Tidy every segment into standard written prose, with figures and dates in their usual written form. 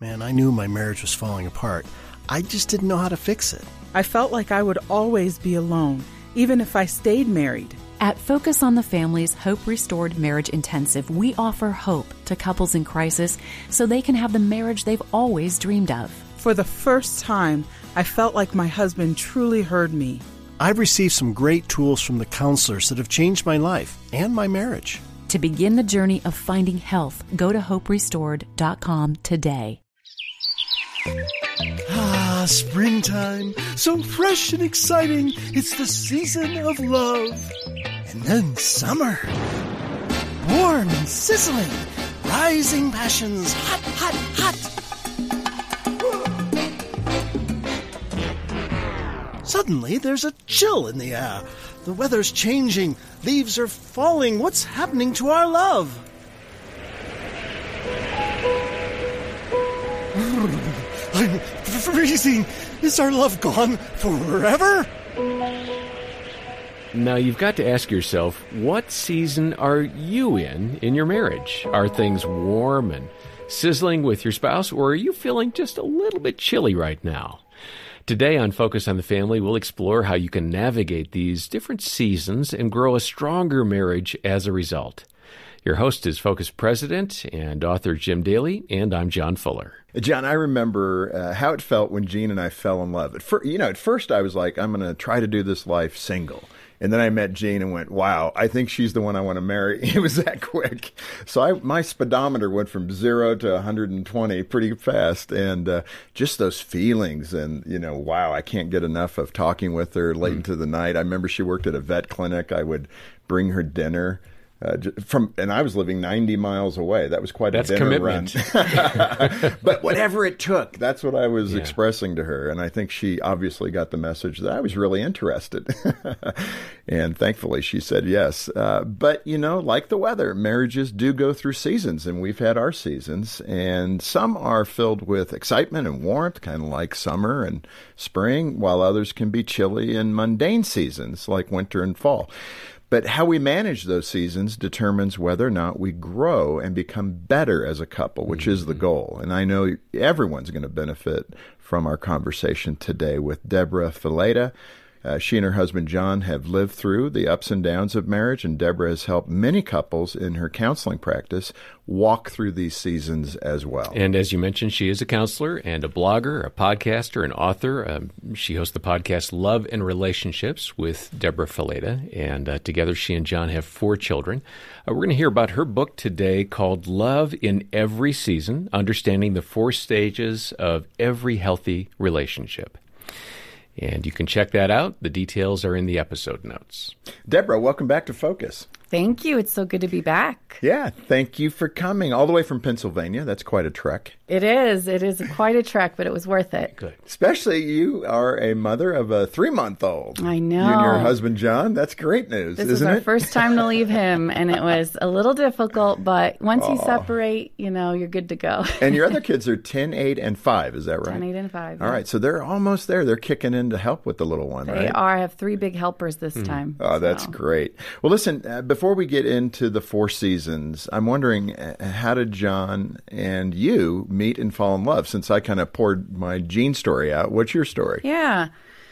Man, I knew my marriage was falling apart. I just didn't know how to fix it. I felt like I would always be alone, even if I stayed married. At Focus on the Family's Hope Restored Marriage Intensive, we offer hope to couples in crisis so they can have the marriage they've always dreamed of. For the first time, I felt like my husband truly heard me. I've received some great tools from the counselors that have changed my life and my marriage. To begin the journey of finding health, go to hoperestored.com today. Ah, springtime, so fresh and exciting. It's the season of love. And then summer, warm and sizzling, rising passions, hot, hot, hot. Suddenly, there's a chill in the air. The weather's changing. Leaves are falling. What's happening to our love? I'm freezing. Is our love gone forever? Now, you've got to ask yourself, what season are you in your marriage? Are things warm and sizzling with your spouse, or are you feeling just a little bit chilly right now? Today on Focus on the Family, we'll explore how you can navigate these different seasons and grow a stronger marriage as a result. Your host is Focus President and author Jim Daly, and I'm John Fuller. John, I remember how it felt when Jean and I fell in love. At first I was like, I'm going to try to do this life single. And then I met Jean and went, wow, I think she's the one I want to marry. It was that quick. So my speedometer went from 0 to 120 pretty fast. And just those feelings and, wow, I can't get enough of talking with her late into the night. I remember she worked at a vet clinic. I would bring her dinner. And I was living 90 miles away. That was quite a dinner commitment. Run. But whatever it took, that's what I was expressing to her. And I think she obviously got the message that I was really interested. And thankfully she said yes. But, like the weather, marriages do go through seasons, and we've had our seasons. And some are filled with excitement and warmth, kind of like summer and spring, while others can be chilly and mundane seasons like winter and fall. But how we manage those seasons determines whether or not we grow and become better as a couple, which is the goal. And I know everyone's going to benefit from our conversation today with Deborah Fileta. She and her husband, John, have lived through the ups and downs of marriage, and Deborah has helped many couples in her counseling practice walk through these seasons as well. And as you mentioned, she is a counselor and a blogger, a podcaster, an author. She hosts the podcast Love and Relationships with Deborah Fileta, and together she and John have 4 children. We're going to hear about her book today called Love in Every Season, Understanding the 4 Stages of Every Healthy Relationship. And you can check that out. The details are in the episode notes. Deborah, welcome back to Focus. Thank you. It's so good to be back. Yeah, thank you for coming all the way from Pennsylvania. That's quite a trek. It is. It is quite a trek, but it was worth it. Good. Especially you are a mother of a 3-month-old. I know. You and your husband, John. That's great news, this isn't it? This was our first time to leave him, and it was a little difficult, but once you separate, you're good to go. And your other kids are 10, 8, and 5, is that right? 10, 8, and 5. All right, so they're almost there. They're kicking in to help with the little one, right? They are. I have 3 big helpers this time. Oh, that's great. Well, listen, before we get into the 4 seasons, I'm wondering, how did John and you meet and fall in love? Since I kind of poured my Jean story out, what's your story? Yeah.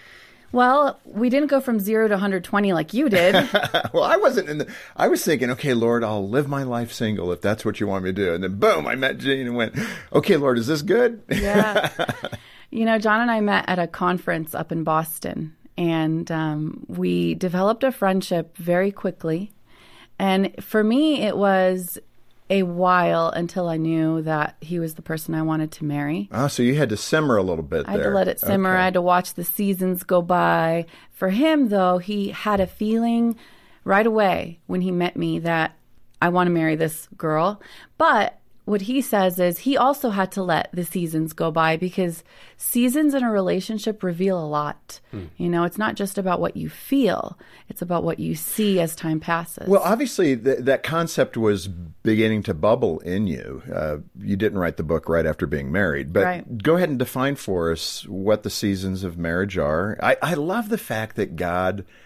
Well, we didn't go from 0 to 120 like you did. Well, I wasn't I was thinking, okay, Lord, I'll live my life single if that's what you want me to do. And then boom, I met Jean and went, okay, Lord, is this good? Yeah. John and I met at a conference up in Boston, and we developed a friendship very quickly. And for me, it was a while until I knew that he was the person I wanted to marry. Oh, so you had to simmer a little bit there. I had to let it simmer. Okay. I had to watch the seasons go by. For him, though, he had a feeling right away when he met me that I want to marry this girl. But what he says is he also had to let the seasons go by, because seasons in a relationship reveal a lot. It's not just about what you feel. It's about what you see as time passes. Well, obviously, that concept was beginning to bubble in you. You didn't write the book right after being married. But right. Go ahead and define for us what the seasons of marriage are. I love the fact that God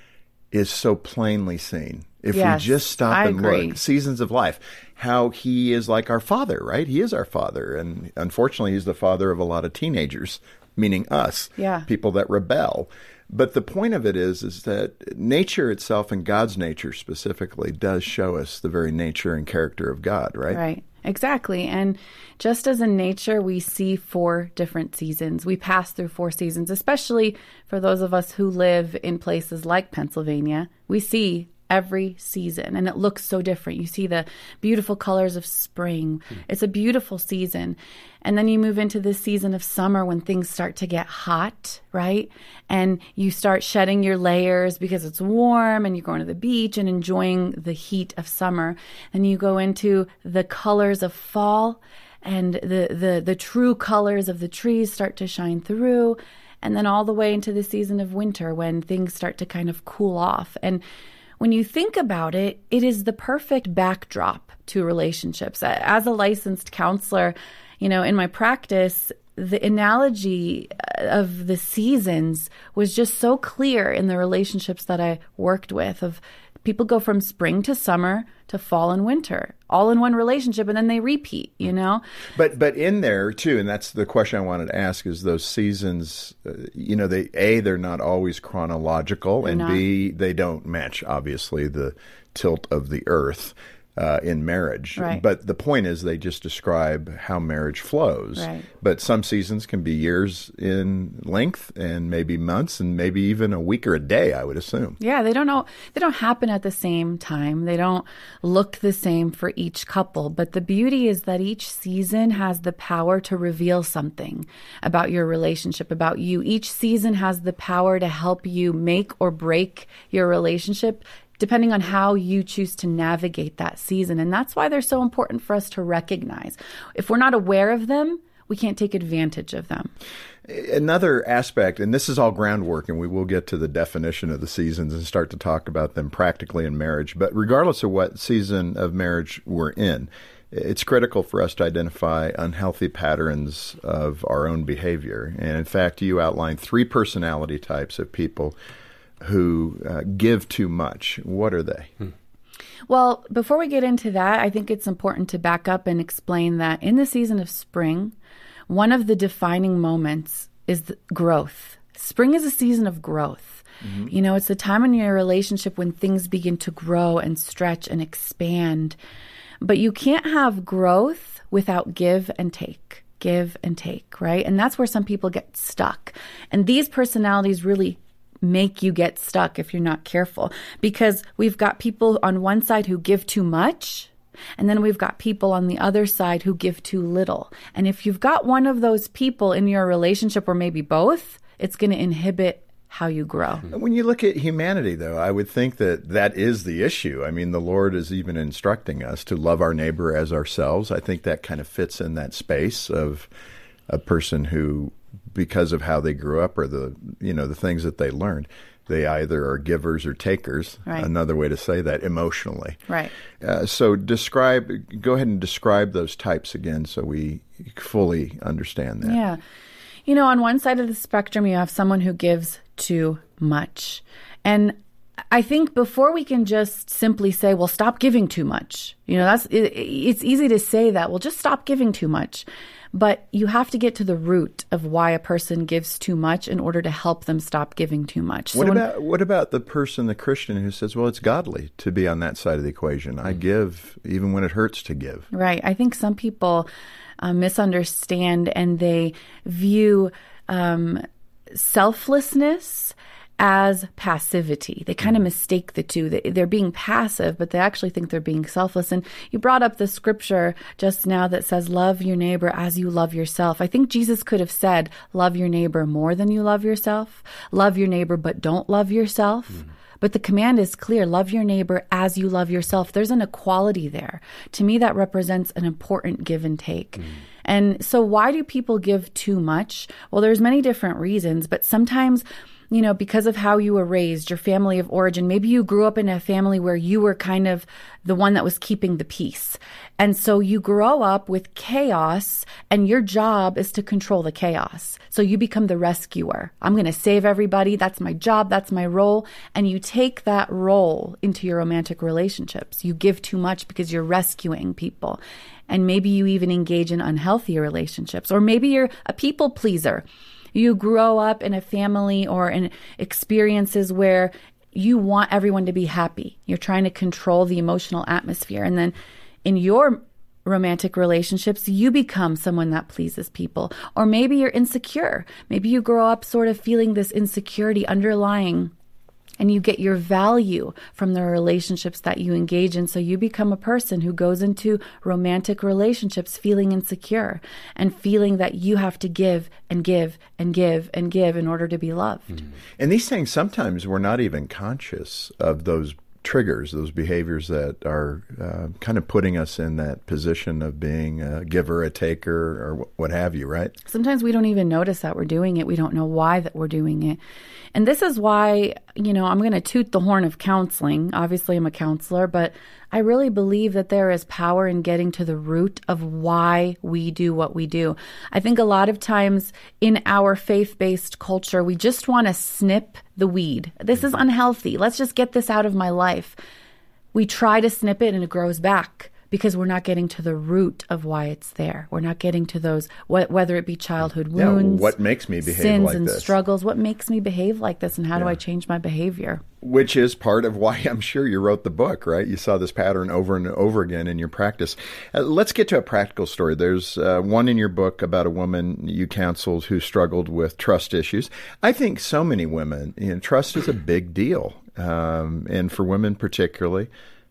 is so plainly seen. If Yes, we just stop I and agree. look, seasons of life, how he is like our father, right? He is our father. And unfortunately, he's the father of a lot of teenagers, meaning us, Yeah. people that rebel. But the point of it is that nature itself, and God's nature specifically, does show us the very nature and character of God, right? Right. Exactly. And just as in nature, we see 4 different seasons. We pass through 4 seasons, especially for those of us who live in places like Pennsylvania. We see every season, and it looks so different. You see the beautiful colors of spring. It's a beautiful season. And then you move into this season of summer when things start to get hot, right? And you start shedding your layers because it's warm, and you're going to the beach and enjoying the heat of summer. And you go into the colors of fall, and the true colors of the trees start to shine through. And then all the way into the season of winter when things start to kind of cool off. And when you think about it, it is the perfect backdrop to relationships. As a licensed counselor, in my practice, the analogy of the seasons was just so clear in the relationships that I worked with. Of people go from spring to summer to fall and winter, all in one relationship, and then they repeat, But in there too, and that's the question I wanted to ask, is those seasons, they're not always chronological, and not. B, they don't match, obviously, the tilt of the earth in marriage. Right. But the point is they just describe how marriage flows. Right. But some seasons can be years in length, and maybe months, and maybe even a week or a day, I would assume. Yeah, they don't happen at the same time. They don't look the same for each couple. But the beauty is that each season has the power to reveal something about your relationship, about you. Each season has the power to help you make or break your relationship, depending on how you choose to navigate that season. And that's why they're so important for us to recognize. If we're not aware of them, we can't take advantage of them. Another aspect, and this is all groundwork, and we will get to the definition of the seasons and start to talk about them practically in marriage. But regardless of what season of marriage we're in, it's critical for us to identify unhealthy patterns of our own behavior. And in fact, you outlined 3 personality types of people who give too much. What are they? Well, before we get into that, I think it's important to back up and explain that in the season of spring, one of the defining moments is growth. Spring is a season of growth. Mm-hmm. It's the time in your relationship when things begin to grow and stretch and expand. But you can't have growth without give and take, right? And that's where some people get stuck. And these personalities really make you get stuck if you're not careful, because we've got people on one side who give too much, and then we've got people on the other side who give too little. And if you've got one of those people in your relationship, or maybe both, it's going to inhibit how you grow. When you look at humanity, though, I would think that is the issue. I mean, the Lord is even instructing us to love our neighbor as ourselves. I think that kind of fits in that space of a person who, because of how they grew up or the things that they learned, they either are givers or takers. Right. Another way to say that, emotionally. Right. So go ahead and describe those types again so we fully understand that. Yeah. On one side of the spectrum, you have someone who gives too much. And I think before we can just simply say, well, stop giving too much, it's easy to say that, well, just stop giving too much. But you have to get to the root of why a person gives too much in order to help them stop giving too much. What about the person, the Christian, who says, well, it's godly to be on that side of the equation. I give even when it hurts to give. Right. I think some people misunderstand, and they view selflessness as passivity. They kind of mistake the two. They're being passive, but they actually think they're being selfless. And you brought up the scripture just now that says, love your neighbor as you love yourself. I think Jesus could have said, love your neighbor more than you love yourself. Love your neighbor, but don't love yourself. Mm-hmm. But the command is clear. Love your neighbor as you love yourself. There's an equality there. To me, that represents an important give and take. Mm. And so why do people give too much? Well, there's many different reasons, but sometimes because of how you were raised, your family of origin, maybe you grew up in a family where you were kind of the one that was keeping the peace. And so you grow up with chaos, and your job is to control the chaos. So you become the rescuer. I'm going to save everybody. That's my job. That's my role. And you take that role into your romantic relationships. You give too much because you're rescuing people. And maybe you even engage in unhealthy relationships. Or maybe you're a people pleaser. You grow up in a family or in experiences where you want everyone to be happy. You're trying to control the emotional atmosphere. And then in your romantic relationships, you become someone that pleases people. Or maybe you're insecure. Maybe you grow up sort of feeling this insecurity underlying, and you get your value from the relationships that you engage in. So you become a person who goes into romantic relationships feeling insecure and feeling that you have to give and give and give and give in order to be loved. Mm-hmm. And these things, sometimes we're not even conscious of those triggers, those behaviors that are kind of putting us in that position of being a giver, a taker, or what have you, right? Sometimes we don't even notice that we're doing it. We don't know why that we're doing it. And this is why, I'm going to toot the horn of counseling. Obviously, I'm a counselor, but I really believe that there is power in getting to the root of why we do what we do. I think a lot of times in our faith-based culture, we just want to snip the weed. This is unhealthy. Let's just get this out of my life. We try to snip it and it grows back because we're not getting to the root of why it's there. We're not getting to those, whether it be childhood wounds, what makes me behave sins like and this? Struggles. What makes me behave like this, and how do I change my behavior? Which is part of why I'm sure you wrote the book, right? You saw this pattern over and over again in your practice. Let's get to a practical story. There's one in your book about a woman you counseled who struggled with trust issues. I think so many women, trust is a big deal. And for women particularly,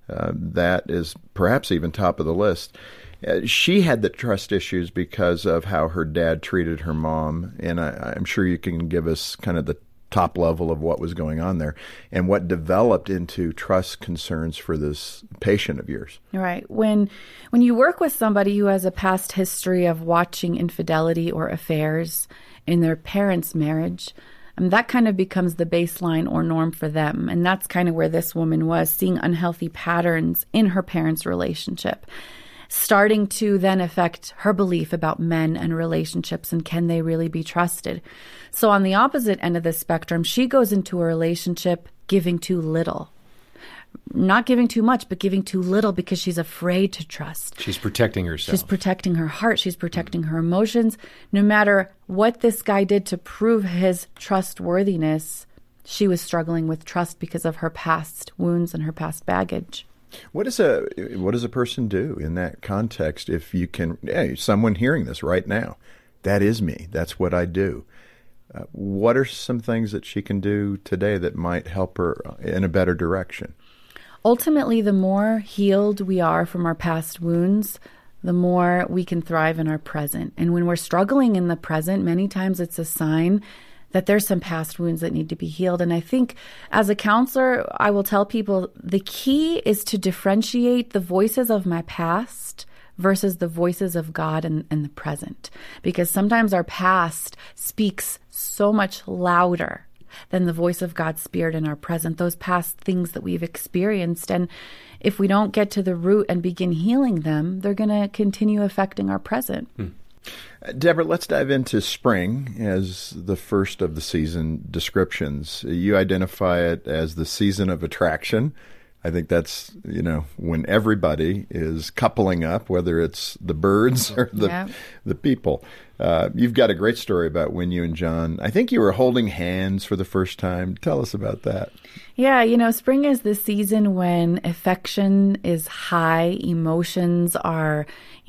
that is perhaps even top of the list. She had the trust issues because of how her dad treated her mom. And I'm sure you can give us kind of the top level of what was going on there and what developed into trust concerns for this patient of yours. Right. When you work with somebody who has a past history of watching infidelity or affairs in their parents' marriage, that kind of becomes the baseline or norm for them. And that's kind of where this woman was, seeing unhealthy patterns in her parents' relationship, starting to then affect her belief about men and relationships and can they really be trusted. So on the opposite end of the spectrum, she goes into a relationship giving too little. Not giving too much, but giving too little because she's afraid to trust. She's protecting herself. She's protecting her heart. She's protecting her emotions. No matter what this guy did to prove his trustworthiness, she was struggling with trust because of her past wounds and her past baggage. What does a person do in that context if you can, someone hearing this right now, that is me, that's what I do. What are some things that she can do today that might help her in a better direction? Ultimately, the more healed we are from our past wounds, the more we can thrive in our present. And when we're struggling in the present, many times it's a sign that there's some past wounds that need to be healed. And I think as a counselor, I will tell people the key is to differentiate the voices of my past versus the voices of God and the present. Because sometimes our past speaks so much louder than the voice of God's Spirit in our present, those past things that we've experienced. And if we don't get to the root and begin healing them, they're going to continue affecting our present. Deborah, let's dive into spring as the first of the season descriptions. You identify it as the season of attraction. I think that's, when everybody is coupling up, whether it's the birds or the people. You've got a great story about when you and John, I think you were holding hands for the first time. Tell us about that. Yeah, spring is the season when affection is high, emotions are,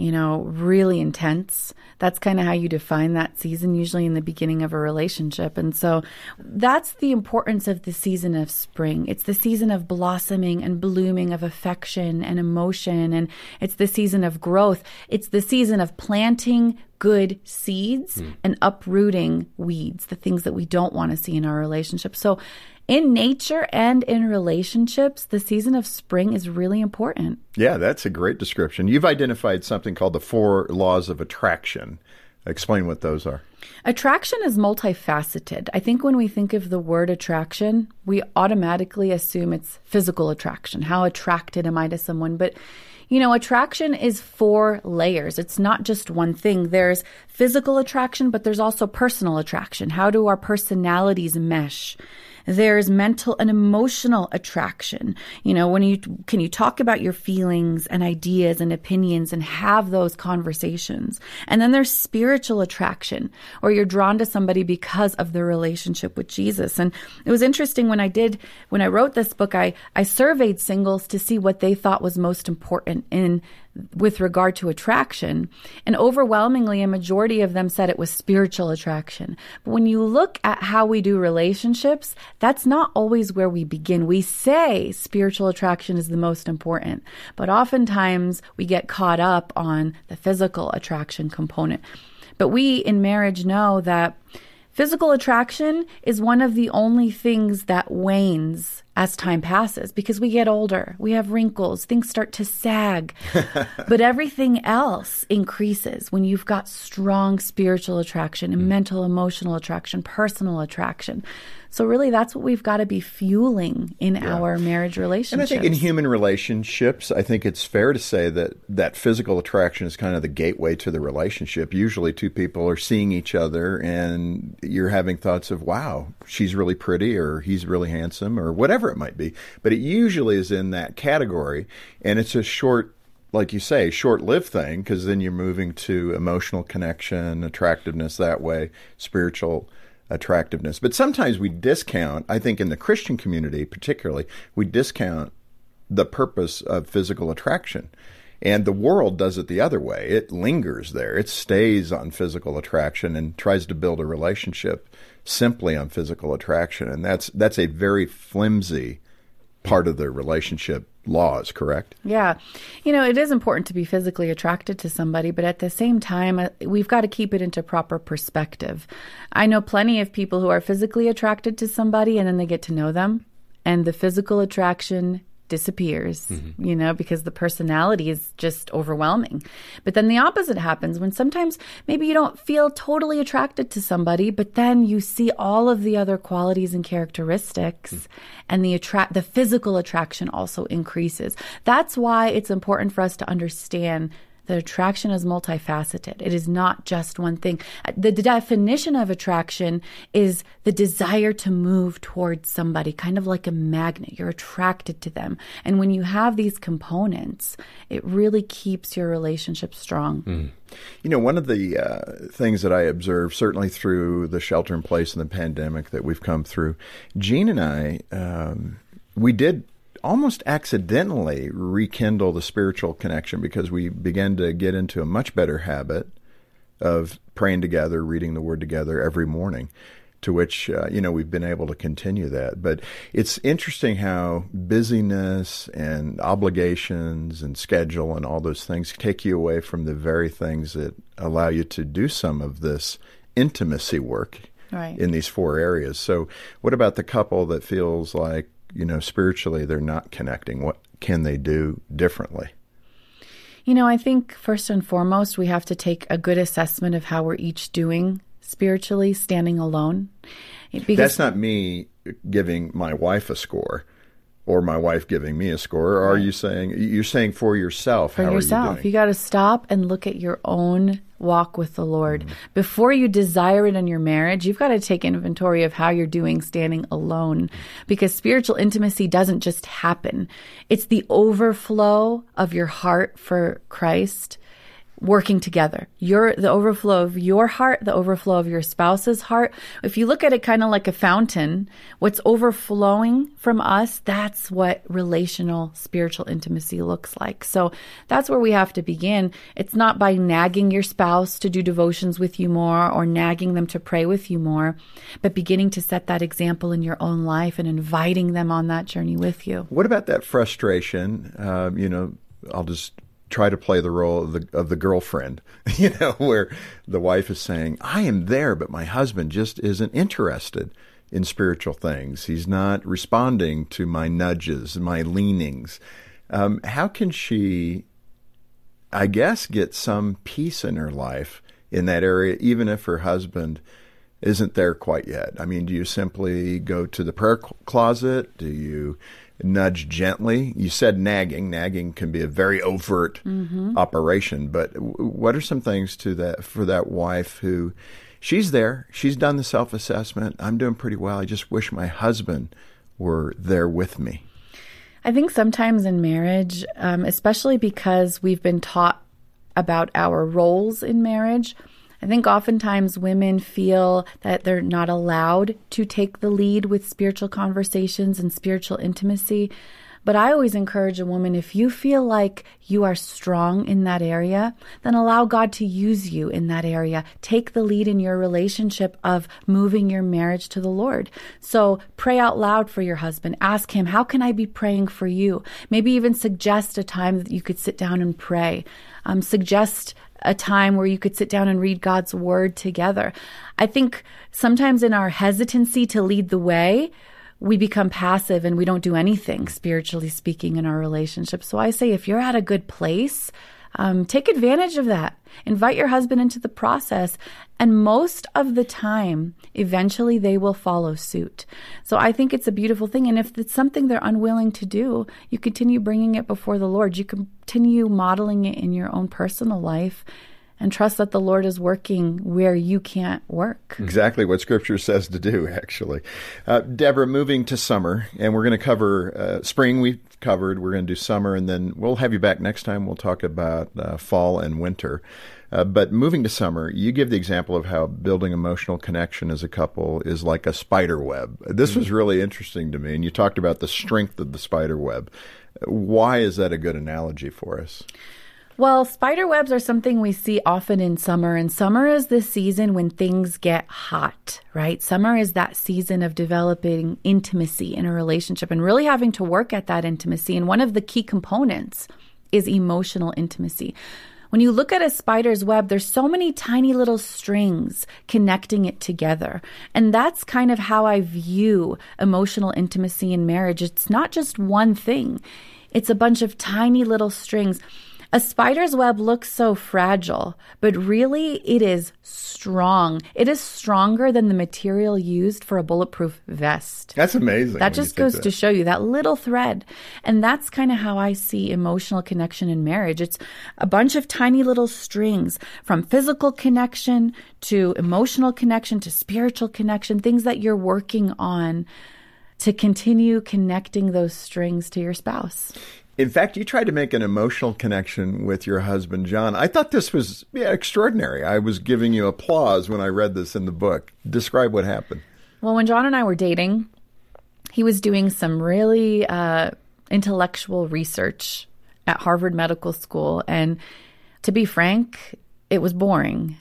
really intense. That's kind of how you define that season, usually in the beginning of a relationship. And so that's the importance of the season of spring. It's the season of blossoming and blooming of affection and emotion. And it's the season of growth. It's the season of planting good seeds and uprooting weeds, the things that we don't want to see in our relationship. So in nature and in relationships, the season of spring is really important. Yeah, that's a great description. You've identified something called the 4 laws of attraction. Explain what those are. Attraction is multifaceted. I think when we think of the word attraction, we automatically assume it's physical attraction. How attracted am I to someone? But, attraction is 4 layers. It's not just one thing. There's physical attraction, but there's also personal attraction. How do our personalities mesh? There's mental and emotional attraction. Can you talk about your feelings and ideas and opinions and have those conversations? And then there's spiritual attraction, or you're drawn to somebody because of their relationship with Jesus. And it was interesting when I wrote this book, I surveyed singles to see what they thought was most important with regard to attraction. And overwhelmingly, a majority of them said it was spiritual attraction. But when you look at how we do relationships, that's not always where we begin. We say spiritual attraction is the most important, but oftentimes we get caught up on the physical attraction component. But we in marriage know that physical attraction is one of the only things that wanes as time passes, because we get older, we have wrinkles, things start to sag. But everything else increases when you've got strong spiritual attraction and mental, emotional attraction, personal attraction. So really, that's what we've got to be fueling in our marriage relationships. And I think in human relationships, I think it's fair to say that physical attraction is kind of the gateway to the relationship. Usually 2 people are seeing each other and you're having thoughts of, wow, she's really pretty, or he's really handsome, or whatever it might be. But it usually is in that category, and it's a short, like you say, short-lived thing, because then you're moving to emotional connection, attractiveness that way, spiritual attractiveness. But sometimes we discount, I think in the Christian community particularly, we discount the purpose of physical attraction. And the world does it the other way. It lingers there. It stays on physical attraction and tries to build a relationship simply on physical attraction. And that's a very flimsy part of the relationship laws, correct? Yeah. It is important to be physically attracted to somebody, but at the same time, we've got to keep it into proper perspective. I know plenty of people who are physically attracted to somebody and then they get to know them and the physical attraction disappears, because the personality is just overwhelming. But then the opposite happens when sometimes maybe you don't feel totally attracted to somebody, but then you see all of the other qualities and characteristics, and the physical attraction also increases. That's why it's important for us to understand that attraction is multifaceted. It is not just one thing. The definition of attraction is the desire to move towards somebody, kind of like a magnet. You're attracted to them. And when you have these components, it really keeps your relationship strong. One of the things that I observed, certainly through the shelter in place and the pandemic that we've come through, Jean and I, we did almost accidentally rekindle the spiritual connection, because we began to get into a much better habit of praying together, reading the Word together every morning, to which, we've been able to continue that. But it's interesting how busyness and obligations and schedule and all those things take you away from the very things that allow you to do some of this intimacy work in these 4 areas. So what about the couple that feels like, spiritually they're not connecting? What can they do differently? I think first and foremost, we have to take a good assessment of how we're each doing spiritually, standing alone. Because that's not me giving my wife a score or my wife giving me a score. Or are you saying, you're saying for yourself, for how yourself, are you doing? You got to stop and look at your own walk with the Lord. Before you desire it in your marriage, you've got to take inventory of how you're doing standing alone, because spiritual intimacy doesn't just happen. It's the overflow of your heart for Christ working together. The overflow of your heart, the overflow of your spouse's heart. If you look at it kind of like a fountain, what's overflowing from us, that's what relational spiritual intimacy looks like. So that's where we have to begin. It's not by nagging your spouse to do devotions with you more or nagging them to pray with you more, but beginning to set that example in your own life and inviting them on that journey with you. What about that frustration? I'll just try to play the role of the girlfriend, where the wife is saying, I am there, but my husband just isn't interested in spiritual things. He's not responding to my nudges, my leanings. How can she, I guess, get some peace in her life in that area, even if her husband isn't there quite yet? I mean, do you simply go to the prayer closet? Do you nudge gently? You said nagging. Nagging can be a very overt operation, but what are some things for that wife who she's there, she's done the self-assessment, I'm doing pretty well, I just wish my husband were there with me? I think sometimes in marriage, especially because we've been taught about our roles in marriage, I think oftentimes women feel that they're not allowed to take the lead with spiritual conversations and spiritual intimacy. But I always encourage a woman, if you feel like you are strong in that area, then allow God to use you in that area. Take the lead in your relationship of moving your marriage to the Lord. So pray out loud for your husband. Ask him, how can I be praying for you? Maybe even suggest a time that you could sit down and pray. Suggest a time where you could sit down and read God's word together. I think sometimes in our hesitancy to lead the way, we become passive and we don't do anything, spiritually speaking, in our relationship. So I say, if you're at a good place, take advantage of that. Invite your husband into the process. And most of the time, eventually they will follow suit. So I think it's a beautiful thing. And if it's something they're unwilling to do, you continue bringing it before the Lord. You continue modeling it in your own personal life and trust that the Lord is working where you can't work. Exactly what Scripture says to do, actually. Deborah, moving to summer, and we're going to cover spring we've covered. We're going to do summer, and then we'll have you back next time. We'll talk about fall and winter. But moving to summer, you give the example of how building emotional connection as a couple is like a spider web. This was really interesting to me, and you talked about the strength of the spider web. Why is that a good analogy for us? Well, spider webs are something we see often in summer, and summer is the season when things get hot, right? Summer is that season of developing intimacy in a relationship and really having to work at that intimacy. And one of the key components is emotional intimacy. When you look at a spider's web, there's so many tiny little strings connecting it together. And that's kind of how I view emotional intimacy in marriage. It's not just one thing. It's a bunch of tiny little strings. A spider's web looks so fragile, but really it is strong. It is stronger than the material used for a bulletproof vest. That's amazing. That just goes to show you that little thread. And that's kind of how I see emotional connection in marriage. It's a bunch of tiny little strings, from physical connection to emotional connection to spiritual connection, things that you're working on to continue connecting those strings to your spouse. In fact, you tried to make an emotional connection with your husband, John. I thought this was extraordinary. I was giving you applause when I read this in the book. Describe what happened. Well, when John and I were dating, he was doing some really intellectual research at Harvard Medical School. And to be frank, it was boring.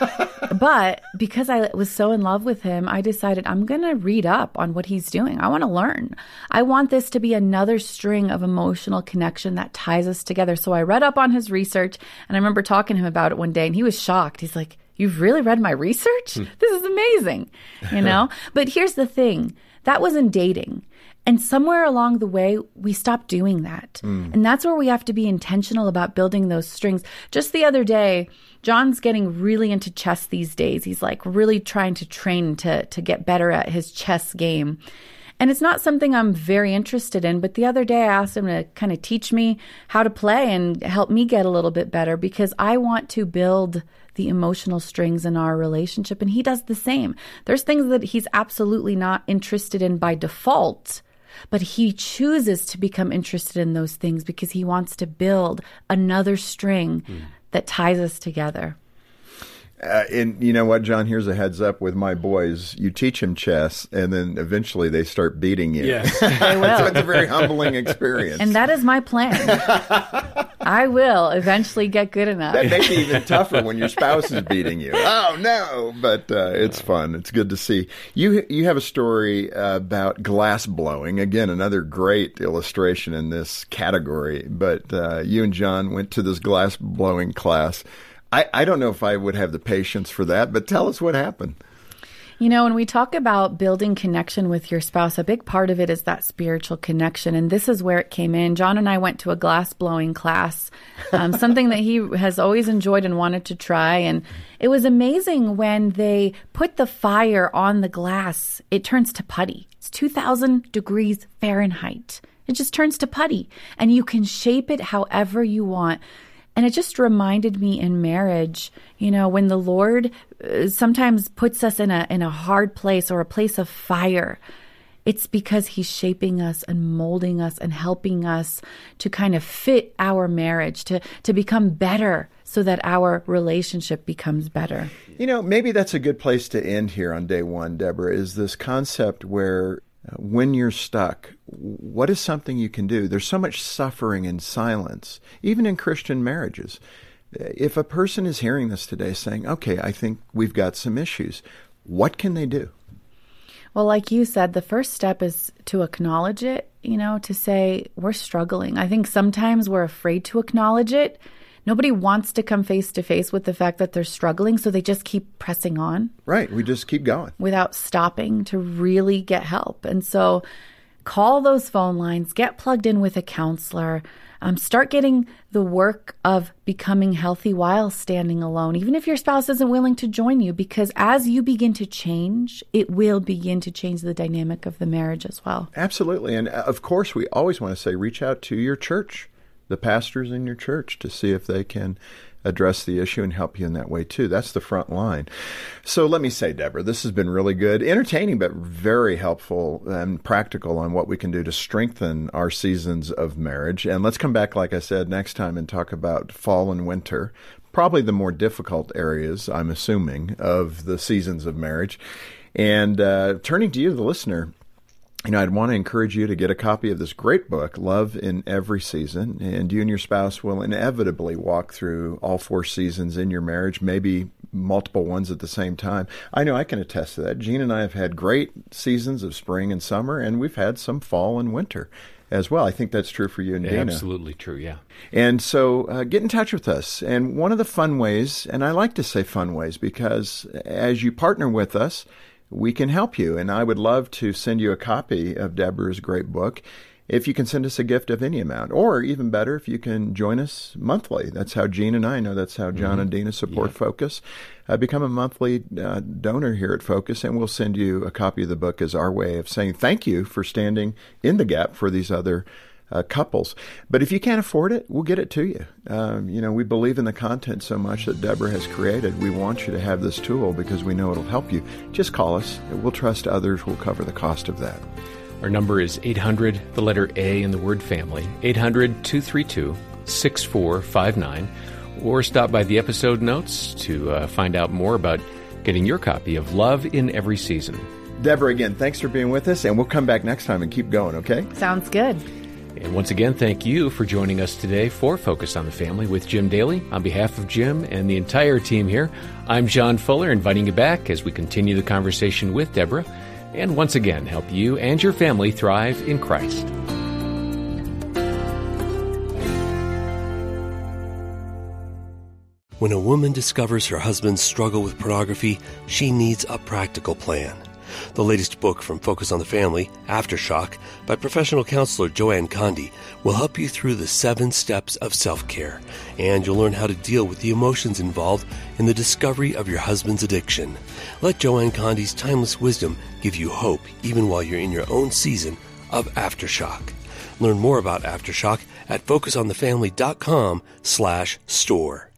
But because I was so in love with him, I decided I'm going to read up on what he's doing. I want to learn. I want this to be another string of emotional connection that ties us together. So I read up on his research, and I remember talking to him about it one day, and he was shocked. He's like, "You've really read my research? This is amazing." You know? But here's the thing. That was in dating. And somewhere along the way, we stopped doing that. And that's where we have to be intentional about building those strings. Just the other day, John's getting really into chess these days. He's like really trying to train to get better at his chess game. And it's not something I'm very interested in. But the other day, I asked him to kind of teach me how to play and help me get a little bit better, because I want to build the emotional strings in our relationship. And he does the same. There's things that he's absolutely not interested in by default, but he chooses to become interested in those things because he wants to build another string that ties us together. And you know what, John, here's a heads up with my boys. You teach them chess, and then eventually they start beating you. Yes. They will. So it's a very humbling experience. And that is my plan. I will eventually get good enough. That makes it even tougher when your spouse is beating you. Oh, no. But it's fun. It's good to see. You have a story about glass blowing. Again, another great illustration in this category. But you and John went to this glass blowing class. I don't know if I would have the patience for that, but tell us what happened. You know, when we talk about building connection with your spouse, a big part of it is that spiritual connection. And this is where it came in. John and I went to a glass blowing class, something that he has always enjoyed and wanted to try. And it was amazing when they put the fire on the glass, it turns to putty. It's 2,000 degrees Fahrenheit. It just turns to putty, and you can shape it however you want. And it just reminded me in marriage, you know, when the Lord sometimes puts us in a hard place or a place of fire, it's because he's shaping us and molding us and helping us to kind of fit our marriage, to become better so that our relationship becomes better. You know, maybe that's a good place to end here on day one, Deborah, is this concept where when you're stuck, what is something you can do? There's so much suffering in silence, even in Christian marriages. If a person is hearing this today saying, okay, I think we've got some issues, what can they do? Well, like you said, the first step is to acknowledge it, you know, to say we're struggling. I think sometimes we're afraid to acknowledge it. Nobody wants to come face to face with the fact that they're struggling, so they just keep pressing on. Right. We just keep going. Without stopping to really get help. And so call those phone lines, get plugged in with a counselor, start getting the work of becoming healthy while standing alone, even if your spouse isn't willing to join you, because as you begin to change, it will begin to change the dynamic of the marriage as well. Absolutely. And of course, we always want to say, reach out to your church, the pastors in your church, to see if they can address the issue and help you in that way too. That's the front line. So let me say, Deborah, this has been really good, entertaining, but very helpful and practical on what we can do to strengthen our seasons of marriage. And let's come back, like I said, next time and talk about fall and winter, probably the more difficult areas, I'm assuming, of the seasons of marriage. And turning to you, the listener, you know, I'd want to encourage you to get a copy of this great book, Love in Every Season, and you and your spouse will inevitably walk through all 4 seasons in your marriage, maybe multiple ones at the same time. I know I can attest to that. Jean and I have had great seasons of spring and summer, and we've had some fall and winter as well. I think that's true for you and Dana. Absolutely true, yeah. And so get in touch with us. And one of the fun ways, and I like to say fun ways, because as you partner with us, we can help you. And I would love to send you a copy of Deborah's great book if you can send us a gift of any amount. Or even better, if you can join us monthly. That's how Jean and I know that's how John and Dina support Focus. Become a monthly donor here at Focus, and we'll send you a copy of the book as our way of saying thank you for standing in the gap for these other couples. But if you can't afford it, we'll get it to you. You know, we believe in the content so much that Deborah has created. We want you to have this tool because we know it'll help you. Just call us. We'll trust others will cover the cost of that. Our number is 800, the letter A in the word family, 800-232-6459, or stop by the episode notes to find out more about getting your copy of Love in Every Season. Deborah, again, thanks for being with us, and we'll come back next time and keep going, okay? Sounds good. And once again, thank you for joining us today for Focus on the Family with Jim Daly. On behalf of Jim and the entire team here, I'm John Fuller, inviting you back as we continue the conversation with Deborah, and once again, help you and your family thrive in Christ. When a woman discovers her husband's struggle with pornography, she needs a practical plan. The latest book from Focus on the Family, Aftershock, by professional counselor Joanne Condi, will help you through the 7 steps of self-care, and you'll learn how to deal with the emotions involved in the discovery of your husband's addiction. Let Joanne Condi's timeless wisdom give you hope even while you're in your own season of Aftershock. Learn more about Aftershock at focusonthefamily.com/store.